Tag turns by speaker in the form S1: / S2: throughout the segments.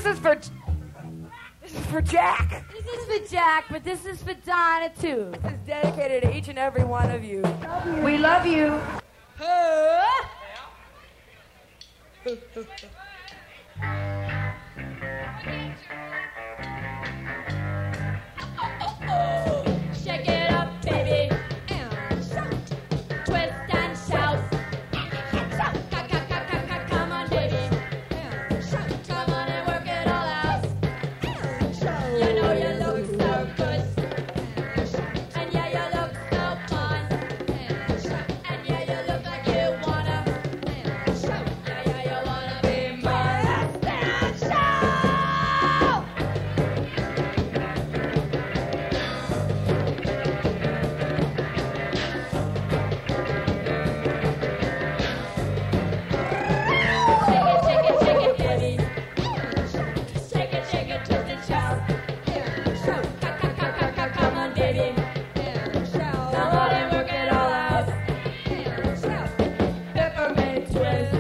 S1: is for Jack.
S2: This is for Jack, but this is for Donna, too.
S1: This is dedicated to each and every one of you. We love you.
S2: Shake it up, baby. Twist and shout. Come on, baby. Come on and work it all out. You know you look so good. And yeah, you look so fun. And yeah, you look like you wanna. Yeah, you wanna be mine. Twist and shout. Shake it, baby. Shake it, twist and shout. Come on, baby. Come on and work it all out. Peppermint twist.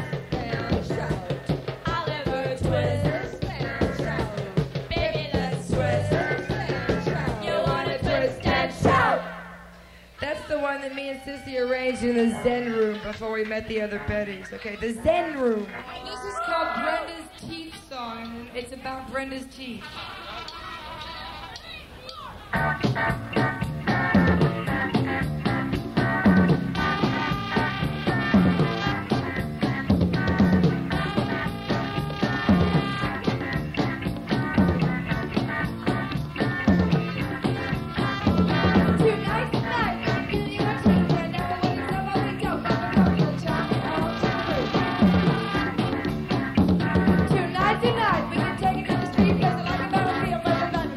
S2: Oliver twist. Baby, let's twist. You wanna twist and shout.
S1: That's the one that me and Sissy arranged in the Zen room before we met the other Bettys. Okay, the Zen room. This is called Brenda's Teeth Song, and it's about Brenda's teeth. Tonight, we can take it to the street, 'cause I like a melody of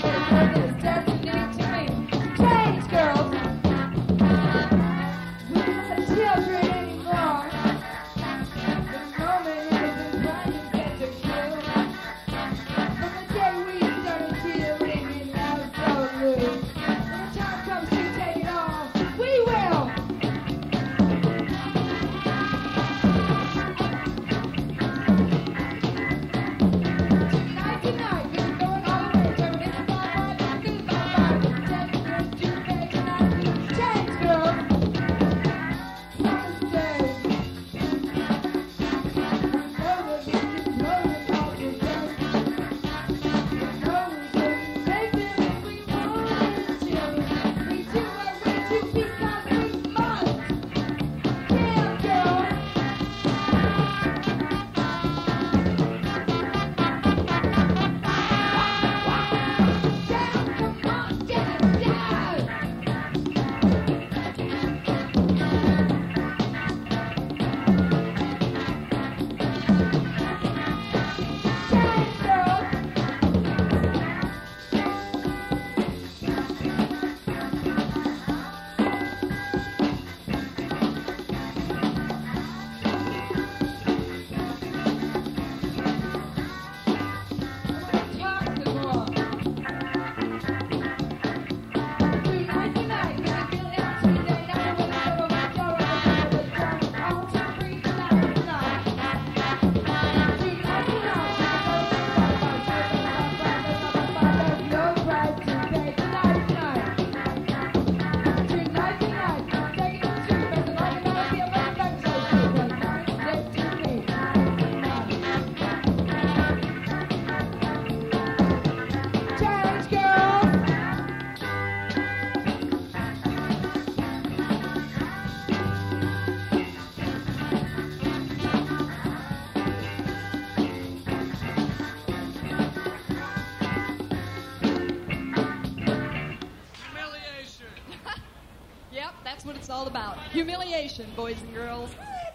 S3: That's what it's all about. Humiliation, boys and girls.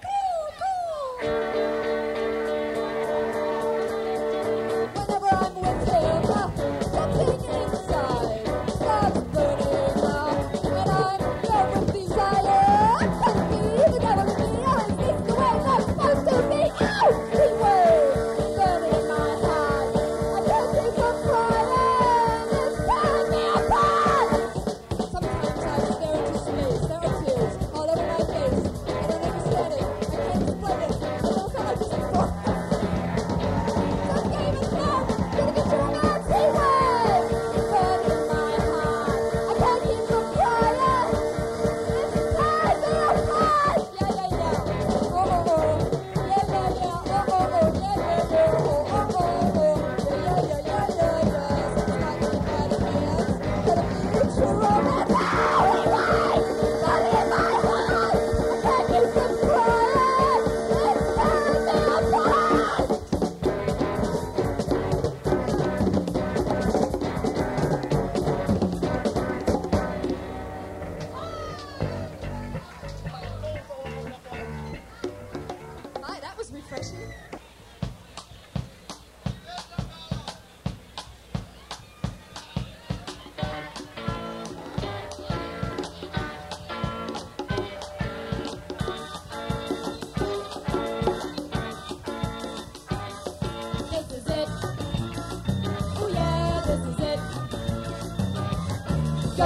S4: Whenever I'm with him, something inside starts burning out, and I'm filled with desire. Tell me the devil in me is taking away that's supposed to be. Ow! Beware, burning in my heart. I can't keep from crying. It's tearing me apart. Sometimes I stare into space. There are tears all over my face. I don't understand it. I can't explain it. I don't know how to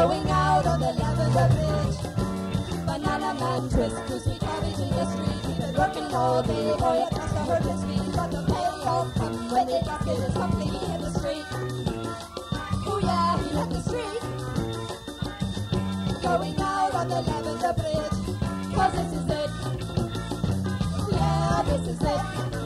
S4: Going out on the Lavender Bridge. Banana man twist to sweet cabbage in the street. He's been working all day, boy, it must have hurt his feet. But the payoff comes when the basket is completely hit the street. Oh yeah, he hit the street. Going out on the Lavender Bridge. 'Cause this is it. Oh yeah, this is it.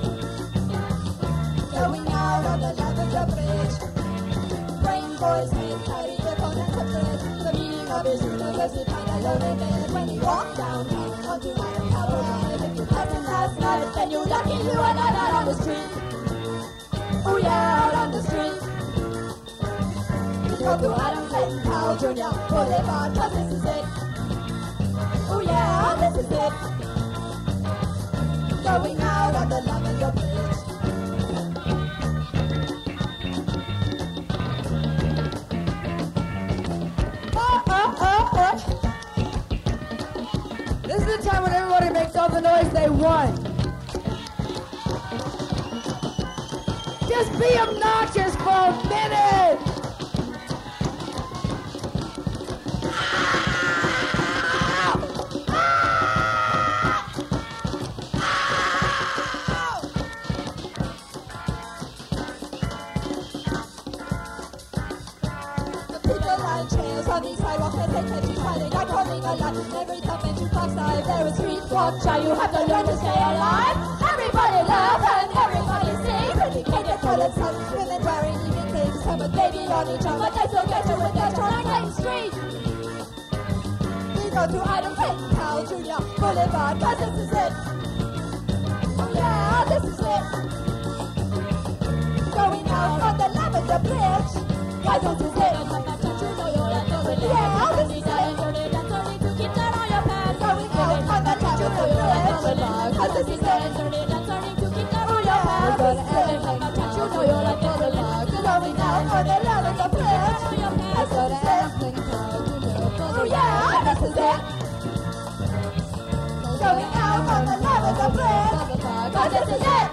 S4: Going out on the Lavender Bridge. Brain boys made carry the phone and the bread. The meaning of his universe is kind of lonely bed. When he walked downtown onto Iron Tower Drive. If you passed last night, then you're lucky you are not out on the street. Oh yeah, out on the street. Go to Adam Clayton Powell Jr. Boulevard, 'cause this is it. Oh yeah, this is it. Going out on the Lavender Bridge.
S1: This is the time when everybody makes all the noise they want. Just be obnoxious for a minute.
S4: On the sidewalk as they catch you smiling, I'm coming alive. Every time that you pass by, there is street walk shy. You have to learn to stay alive. Everybody laugh and everybody sings. And we can't get toilet suns, women wearing even things. Have a baby on each arm, but they still get you with their turn on Clayton Street. We go to Adam Clayton Powell Jr. Boulevard, 'cause this is it. Oh yeah, this is it. Going out on the Lavender Bridge. 'Cause this is it. Yeah, this is it. Going out on the Lavender Bridge. 'Cause this is it. Oh yeah, this is it. Going out on the Lavender Bridge. 'Cause this is it. Oh yeah, this is it. Going out on the Lavender Bridge. 'Cause this is it.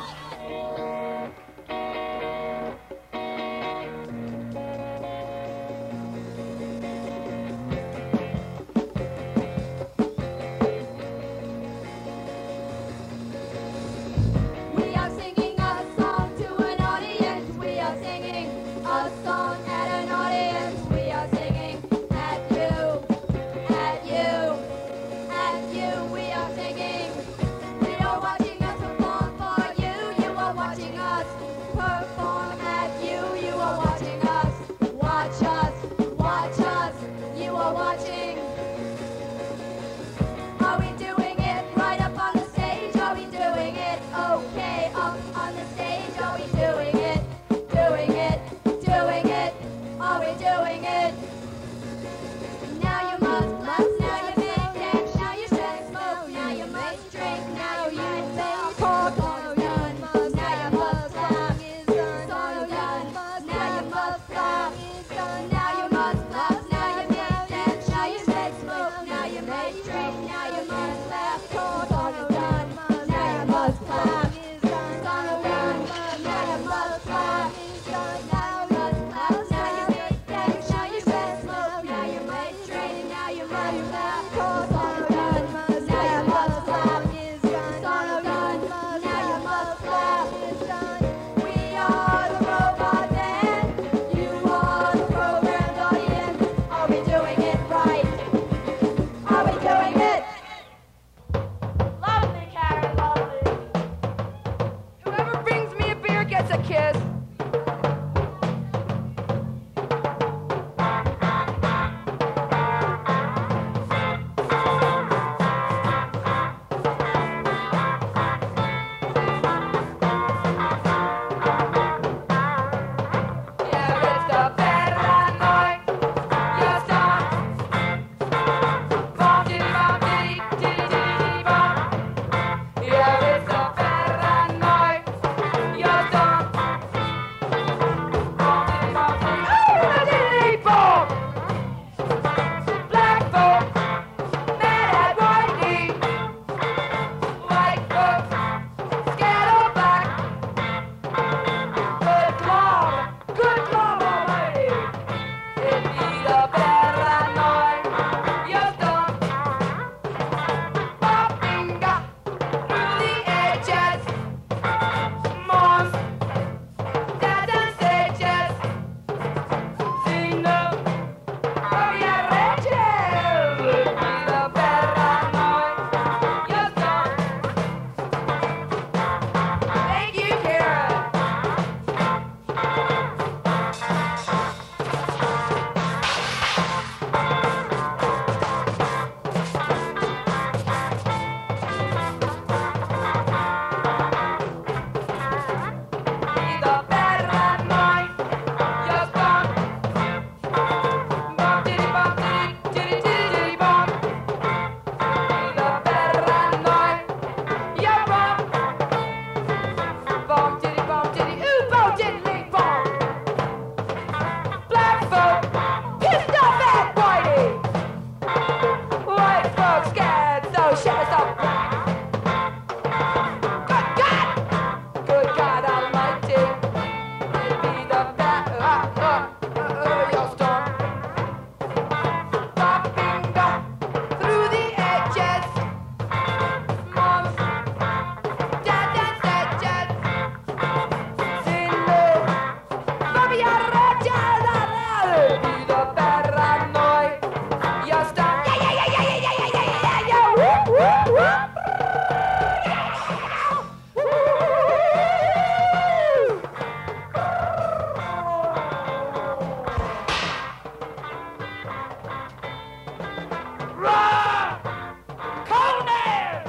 S5: Run! Conan!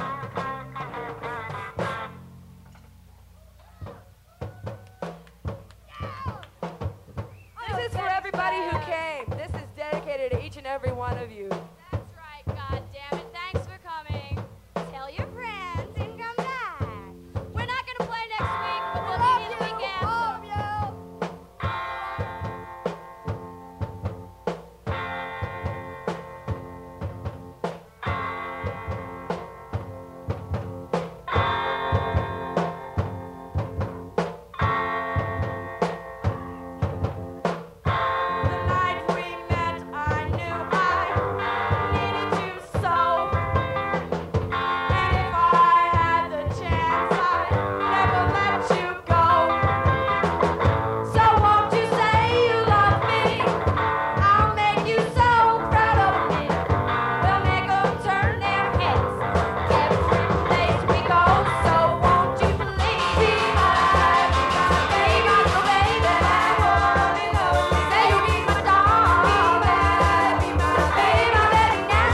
S6: This is for everybody who came. This is dedicated to each and every one of you.
S2: That's right, God damn it. Thanks for coming. Tell your friends and come back. We're not gonna play next week, but we'll see you the week after.
S6: The night we met, I knew I needed you so. And if I had the chance, I'd never let you go. So won't you say you love me? I'll make you so proud of me. We'll make 'em turn their heads every place we go. So won't you please be my baby, my baby? I wanna know. Say you be my dog, be my baby now.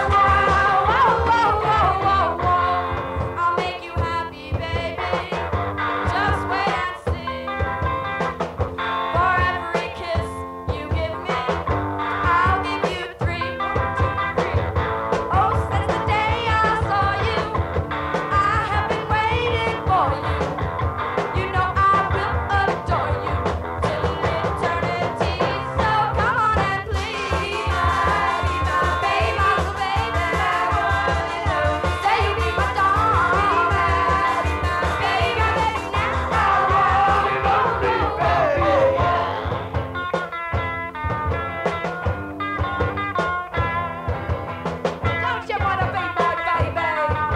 S6: I'll make you happy, baby. Just wait and see. For every kiss you give me, I'll give you 3, 2, 3. Oh, since the day I saw you, I have been waiting for you. You know I will adore you till eternity. So come on and please be my baby, my little baby. I wanna know. Say you be my dog, be my baby now. Don't you wanna be my baby?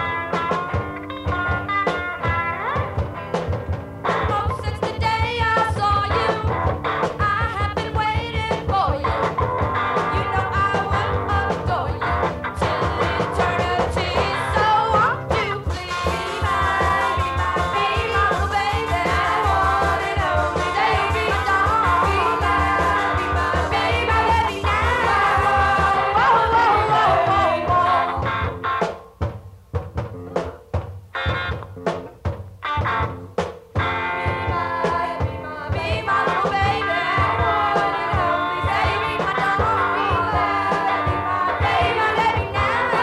S6: Oh, since the day I saw you, I have been waiting for you. You know I will adore you till eternity. So won't you please be my baby, my little baby? I wanna know. Say you be my dog, be my baby, my baby now. Be my little baby. I wanna know. Say you be my dog, be my baby, my baby now.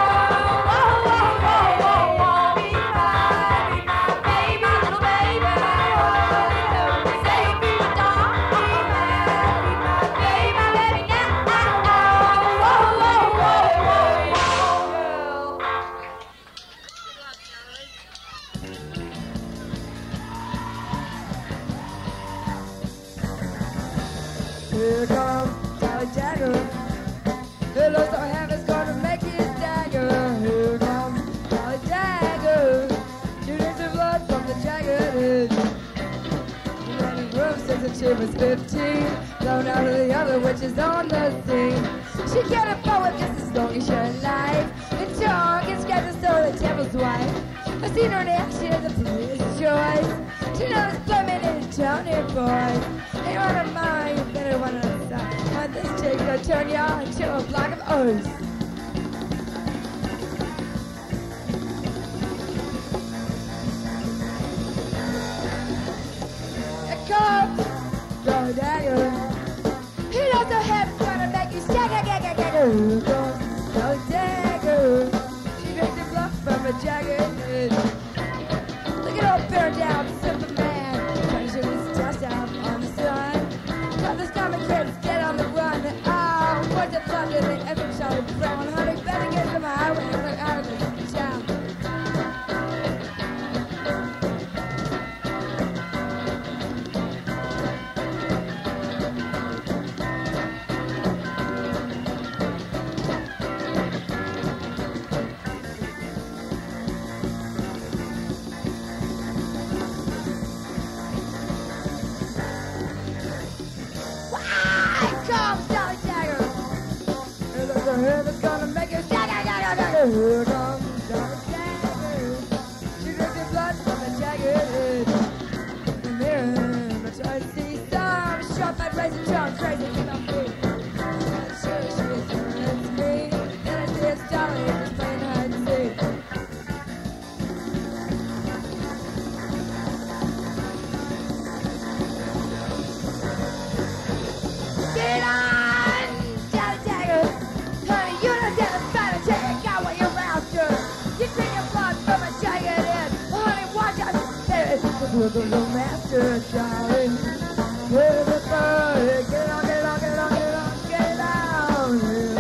S6: Be my baby, my little baby. I wanna know. Say you be my dog, be my baby, my baby
S1: Here comes Sally Jagger. It looks like heaven's gonna make you stagger. Here comes Sally Jagger. Shooting some blood from the jagged edge. She ran in room since she was 15. Blown out of the other witches on the scene. She can't afford just as long as your life. The tongue gets scared to stir the devil's wife. I seen her in action as a police choice. She knows plumbing is Tony boys. Ain't one of mine, you better one on the side. Want this chick to turn you on into a block of O's. It comes, go dagger. He knows the heaven's gonna make you stagger. Here comes, go dagger. She drinks the blood from a jagged edge. Look at old bear down, Superman. Trying to shoot his chest out on the sun. Got this common kids dead on the run. Oh, what's the fun? They ever shouted brown. Honey, better get to my highway and look out of this town. Heaven's gonna make you stagger. Here comes Donna Jagger. She drinks your blood from a jagged edge. And then I try to see some shot by blazing drums, raising in my feet. I'm sure she is it's me. Then I see with the little master, Charlie. Everybody, get on, get on, get on, get on, get down.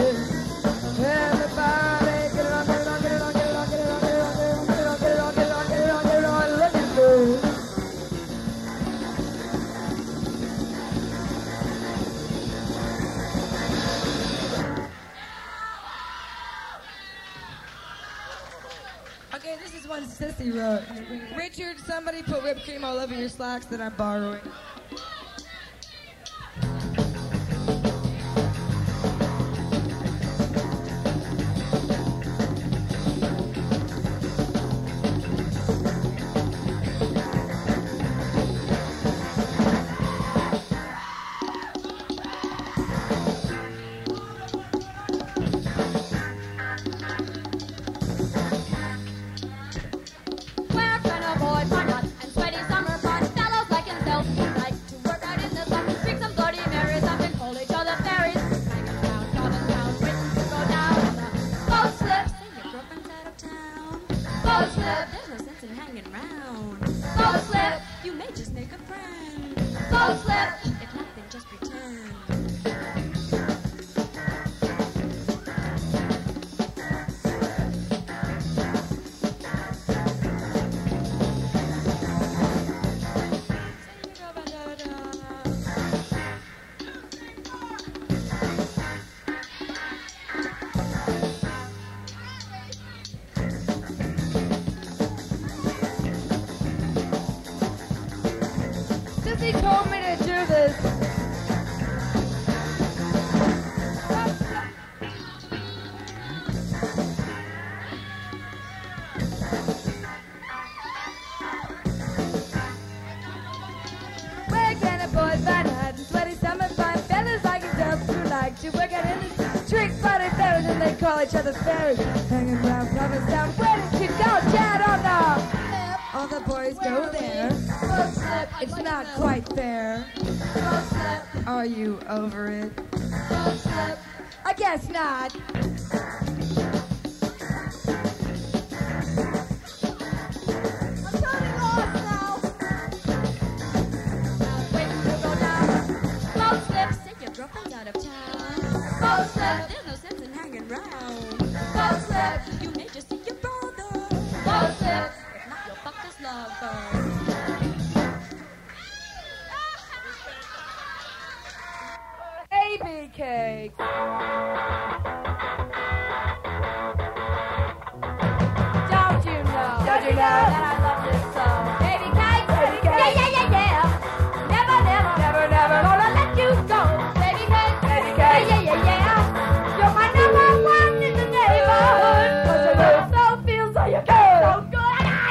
S1: Everybody, get on, get on, get on, get on, get on, get on, get on, get on, get on, get on, get on, look at me. Okay, this is one Sissy wrote. Richard, somebody put whipped cream all over your slacks that I'm borrowing.
S2: Where can a boy find nuts and sweaty summer fun? Fellows like himself like to work out in the sun. Drink some Bloody Marys, often call each other fairies. Hanging around, calling down, written to go down on the boat slip. Say your girlfriend's out of town. Boat slip, there's no sense in hanging round. Boat slip, you may just make a friend. Boat slip, if not, then just pretend.
S1: Sissy told me to do this. Where can a boy find hot and sweaty summer fine? Fellas like himself who like to work out in the street, funny fellas, and they call each other fairies. Hanging around, coming down. Where did you go, Chad? On the all the boys go there. It's not quite fair. Are you over it? I guess not. I'm totally lost now.
S2: Waiting to go down. Boat slip, say your girlfriend's out of town. Boat slip, there's no sense in hanging round. Boat slip, you may just see your brother. Boat slip, if not, you'll fuck this lover.
S1: Baby cakes. Don't you know that I love this song? Baby cakes, baby cakes. Yeah, yeah, yeah, yeah. Never, never, never, never gonna let you go. Baby cakes, baby cakes. Yeah, yeah, yeah, yeah. You're my number one in the neighborhood. 'Cause your little soul feels so you good. So good.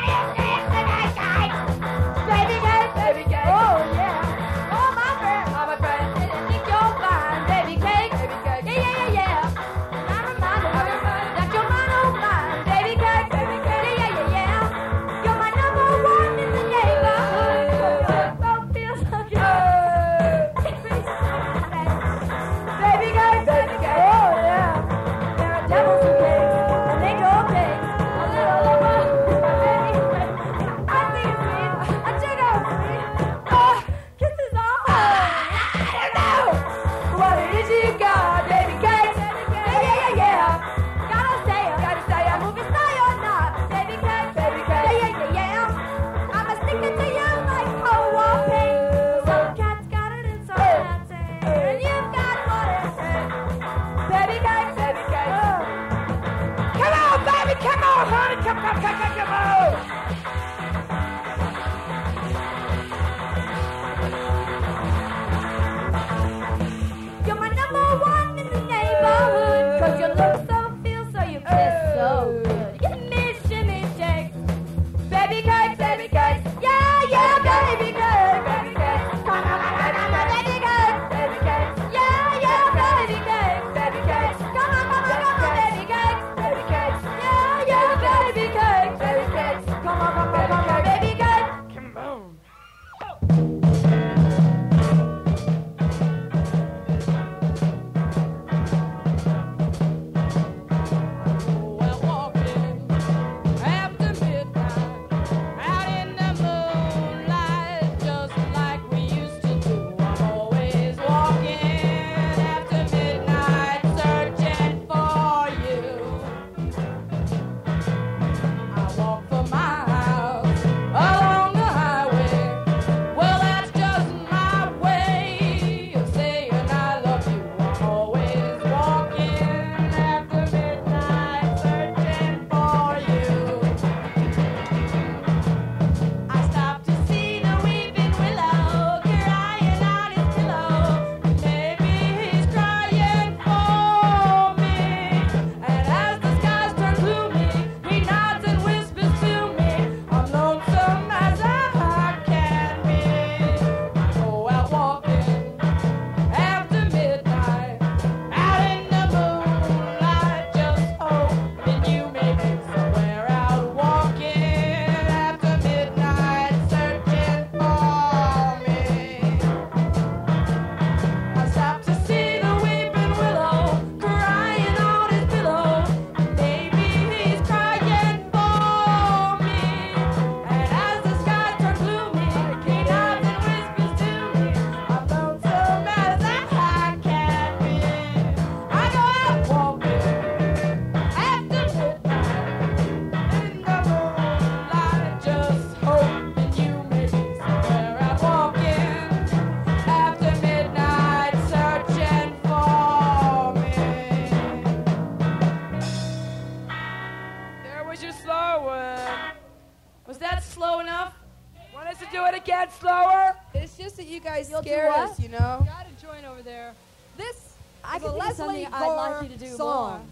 S1: it get slower?
S7: It's just that you guys
S4: You'll do
S7: scared
S4: what?
S7: us, you know?
S3: Gotta join over there.
S7: This
S4: I
S7: is a
S4: can think of
S7: Leslie
S4: something I'd like
S7: Gore
S4: you to do
S7: song.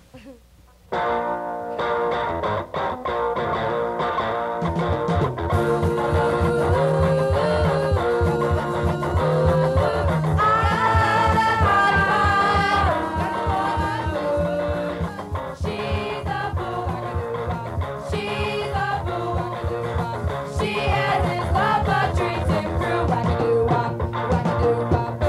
S6: She's a fool. She's a fool. She has his love but treats him cruel. Wackadoo-wop, wackadoo-wop.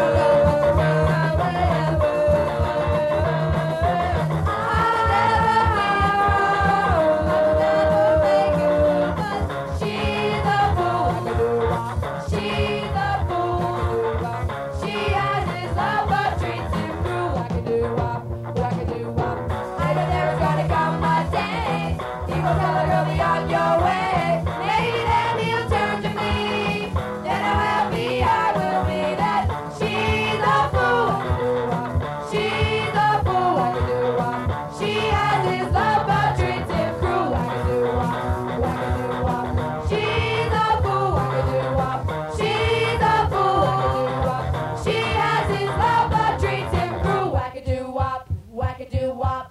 S6: She's a fool. She's a fool. She has his love but treats him cruel. Wackadoo-wop, wackadoo-wop. I know there's gonna come a day he will tell her girl, be on your way. Maybe then he'll turn to me. Then how happy I will be that she's a fool. She's a fool. She has his love but treats him cruel. Wackadoo-wop. She's a fool. She's a fool. She has his love but treats him cruel. Wackadoo-wop. Wackadoo-wop.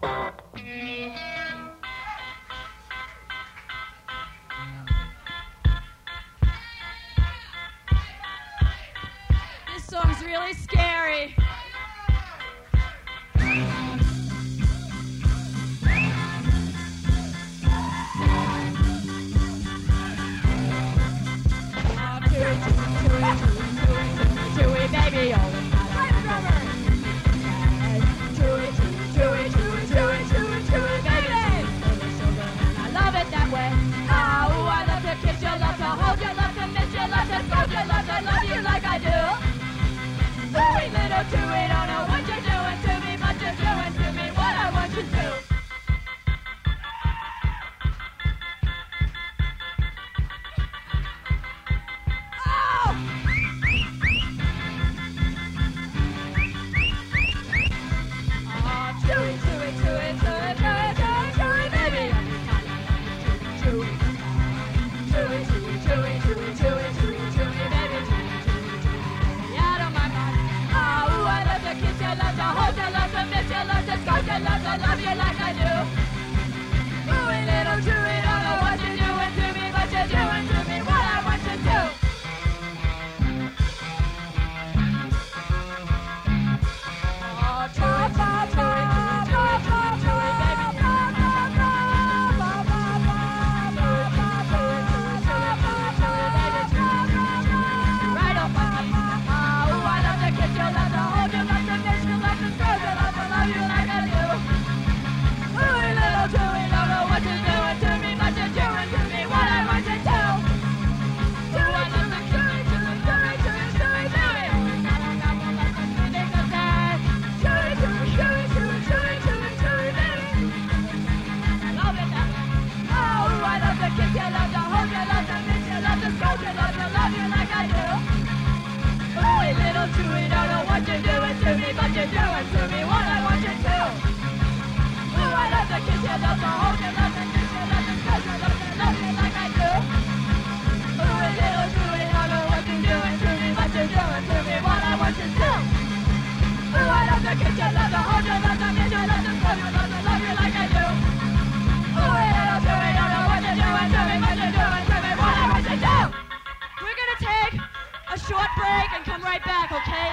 S2: This song's really scary. Chewy, baby, all the Chewy, baby. I love it that way. Oh, I love to kiss you, love to hold you, love to miss you, love to stroke you, love to love you like I do. Chewy, little Chewy, don't know what you're doing to me, but you're doing to me what I want you to. Love you like I do. Ooh, little Chewy, don't know what you're doing to me, but you're doing to me what I want you to. Oh, Chewy, Chewy, Chewy, Chewy, Chewy, Chewy, baby. Right on my knee. Oh, I love to kiss you, love to hold you, love to miss you, love to stroke you, love to love you like I do. Ooh, little Chewy, don't know what you're doing to me, but you're doing to me what I want you to. Do I love to Chewy, Chewy, Chewy, Chewy, Chewy, Chewy. Chewy, Chewy, Chewy, Chewy, Chewy, Chewy, Chewy, baby. Love it that way. Oh, I love to kiss you, love to hold you, love to miss you, love to stroke you, love to love you like I do. Ooh, little Chewy, don't know what you're doing to me, but you're doing to me what I want you to. Ooh, I love to kiss you, love to hold you, love to miss you, love to stroke you, love to love you like I do. Ooh, little Chewy, don't know what you're doing to me, but you're doing to me what I want you to. Ooh, I love to kiss you, love to hold you, love to miss you, love to stroke you, love to love you like I do. Ooh, little Chewy, don't know what you're doing to me, but you're doing to me what I want you to. We're gonna take a short break and come right back, okay?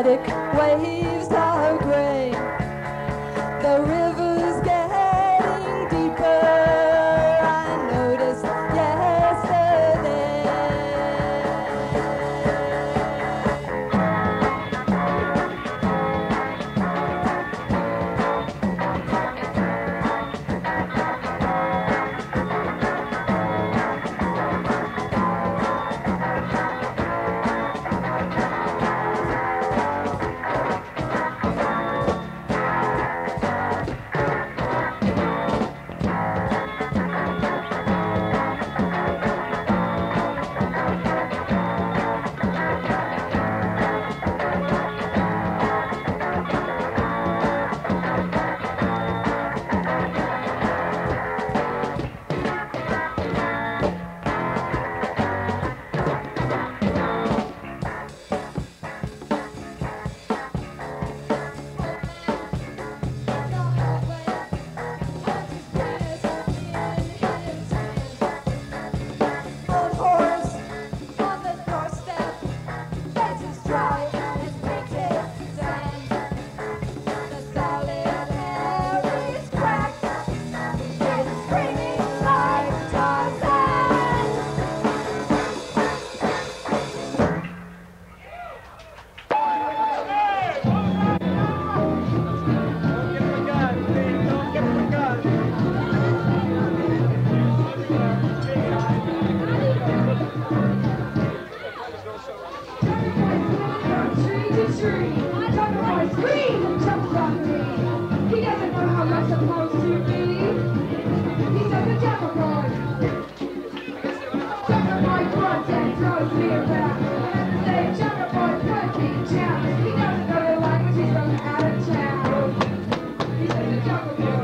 S1: static waves of gray. The river's getting deeper, I noticed yesterday. Old horse on the doorstep, faces dry as painted sand. The solid air is cracked, it's screaming like Tarzan.
S4: Tree to tree, Jungle Boy screams and jumps on me. He doesn't know how I'm supposed to be. He's like a Jungle Boy. Jungle Boy grunts and throws me around. And at the same Jungle Boy puts me down. He doesn't know the language, he's from out of town. He's like a Jungle Boy.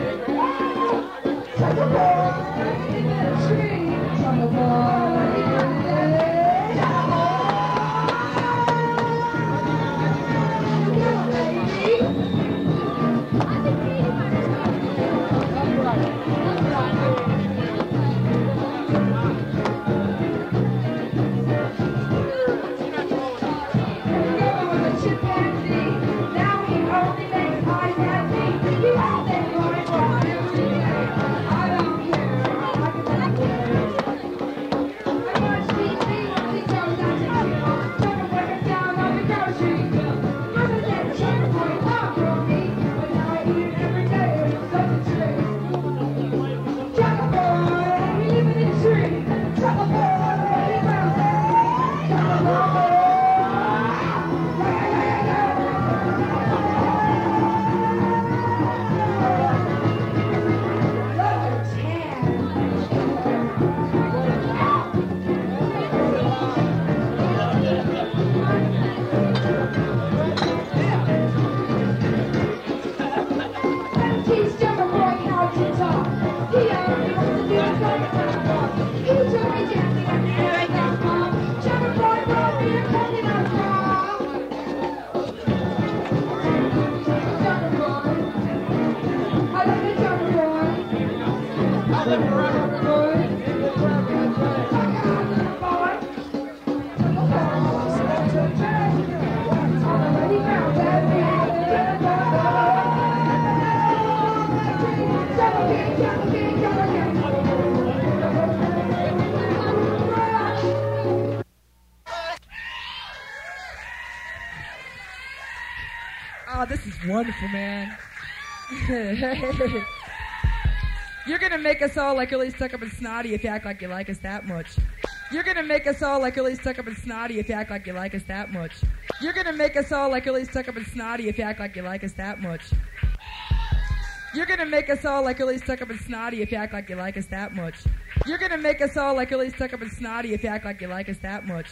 S4: Jungle Boy in the tree. Jungle Boy.
S1: Oh, this is wonderful, man. You're gonna make us all like really stuck up and snotty if you act like you like us that much. You're gonna make us all like really stuck up and snotty if you act like you like us that much. You're gonna make us all like really stuck up and snotty if you act like you like us that much. You're gonna make us all like really stuck up and snotty if you act like you like us that much. You're gonna make us all like really stuck up and snotty if you act like you like us that much.